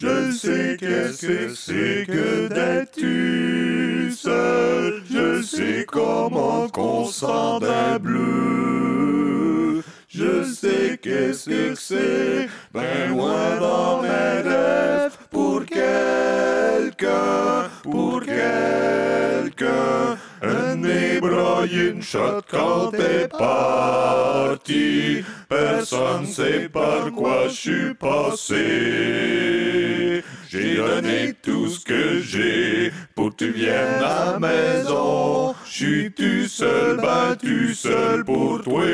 Je sais qu'est-ce que c'est que d'être tu seul. Je sais comment qu'on sent d'un bleu. Je sais qu'est-ce que c'est, ben loin dans mes rêves. Pour quelqu'un, un ébroyé, une shot quand t'es parti. Personne sait par quoi je suis passé. J'ai donné tout ce que j'ai pour que tu viennes à la maison. Je suis tout seul, ben tout seul pour toi.